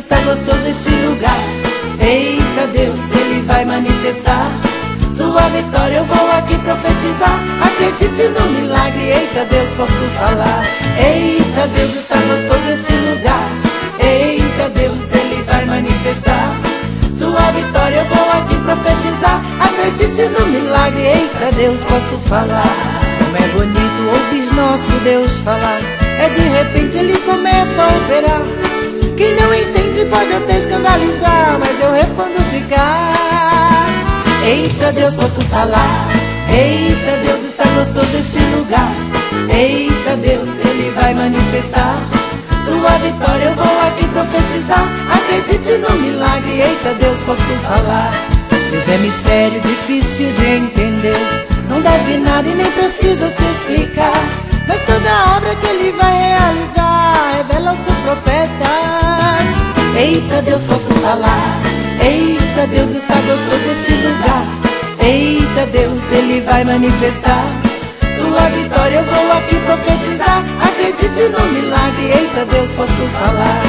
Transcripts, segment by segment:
está gostoso este lugar. Eita Deus, Ele vai manifestar sua vitória, eu vou aqui profetizar. Acredite no milagre, eita Deus, posso falar. Eita Deus, está gostoso este lugar. Eita Deus, Ele vai manifestar sua vitória, eu vou aqui profetizar. Acredite no milagre, eita Deus, posso falar. Como é bonito ouvir nosso Deus falar. É de repente Ele começa a operar. Quem não entende pode até escandalizar, mas eu respondo de cá. Eita Deus, posso falar. Eita Deus, está gostoso este lugar. Eita Deus, Ele vai manifestar sua vitória, eu vou aqui profetizar. Acredite no milagre, eita Deus, posso falar. Deus é mistério difícil de entender, não deve nada e nem precisa se explicar, mas toda obra que Ele vai realizar revela aos seus profetas. Eita Deus, posso falar. Eita Deus, está gostoso este lugar. Eita Deus, Ele vai manifestar sua vitória, eu vou aqui profetizar. Acredite no milagre, eita Deus, posso falar.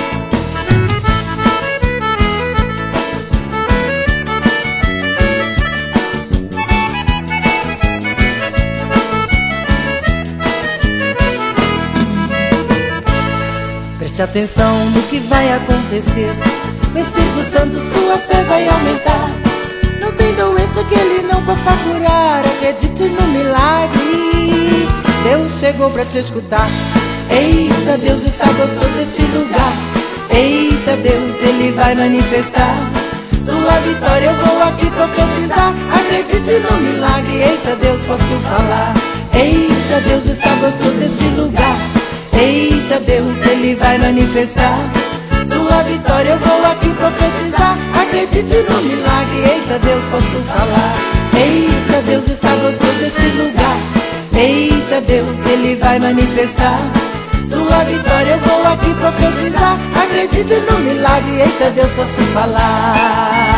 Preste atenção no que vai acontecer. Meu Espírito Santo, sua fé vai aumentar. Não tem doença que Ele não possa curar. Acredite no milagre, Deus chegou pra te escutar. Eita Deus, está gostoso este lugar. Eita Deus, Ele vai manifestar sua vitória, eu vou aqui profetizar. Acredite no milagre, eita Deus, posso falar. Eita Deus, está gostoso este lugar. Eita Deus, Ele vai manifestar sua vitória, eu vou aqui profetizar. Acredite no milagre, eita Deus, posso falar. Eita Deus, está gostoso este lugar. Eita Deus, Ele vai manifestar sua vitória, eu vou aqui profetizar. Acredite no milagre, eita Deus, posso falar.